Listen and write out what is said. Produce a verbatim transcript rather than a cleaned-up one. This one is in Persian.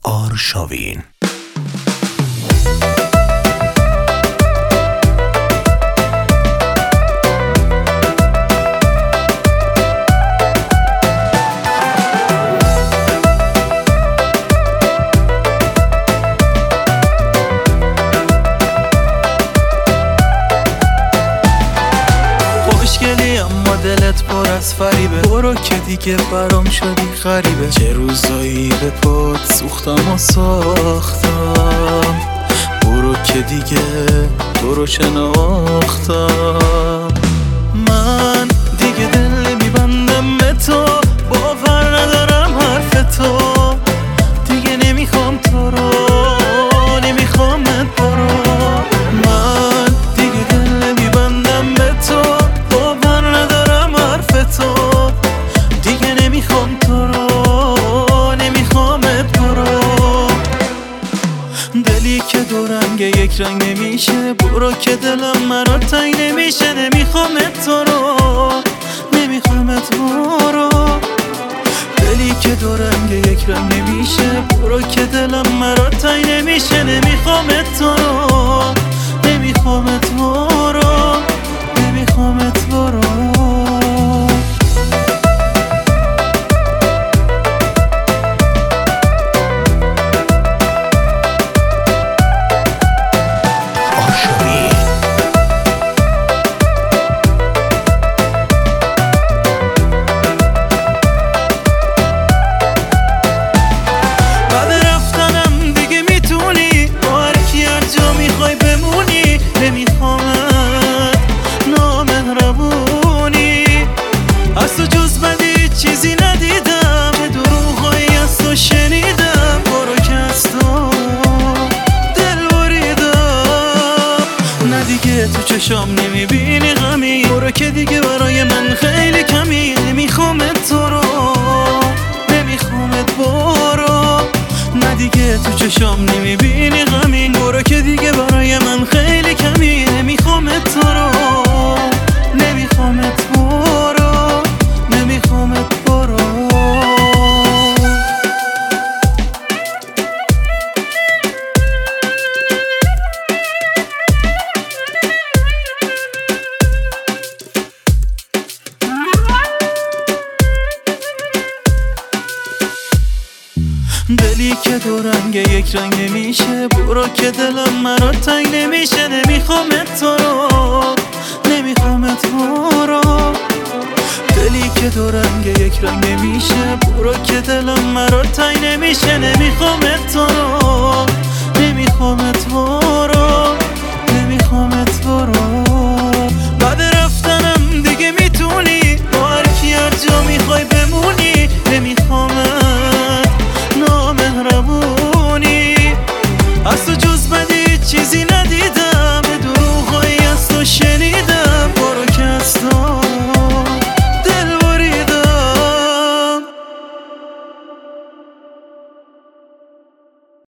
آرشاوین. خوشگلی اما دلت پر از فریبه، برو که دیگه برام شدی غریبه. چه روزایی به پات سوختم و ساختم، برو که دیگه تو رو شناختم. من دیگه دل نمیبندم به تو، باور ندارم حرف تو، دیگه نمیخوام تو رو، نمیخوامت برو. من دیگه دل نمیبندم به تو، باور ندارم حرف تو، دیگه نمیخوام تو رو، نمیخوامت برو. دلی که دو رنگ یک رنگ نمیشه، برو که دلم مرا تنگ نمیشه. نمیخوامت تو رو، نمیخوامت برو. دلی که دو رنگ یک رنگ نمیشه، برو که دلم مرا تنگ نمیشه. نمیخوامت تو رو، نمیخوامت برو، نمیخوامت برو. تو چشام نمیبینی غمی، برو که دیگه برای من خیلی کمی. نمیخوامت تو رو، نمیخوامت برو. نه دیگه تو چشام نمیبینی غمی، برو که دیگه برای من خیلی کمی. نمیخوامت تو رو، نمیخوامت برو، نمیخوامت برو. دلی که دو رنگ یک رنگ نمیشه، برو که دلم مرا تنگ نمیشه. نمیخوامت تو رو، نمیخوامت برو. دلی که دو رنگ یک رنگ نمیشه، برو که دلم مرا تنگ نمیشه. نمیخوام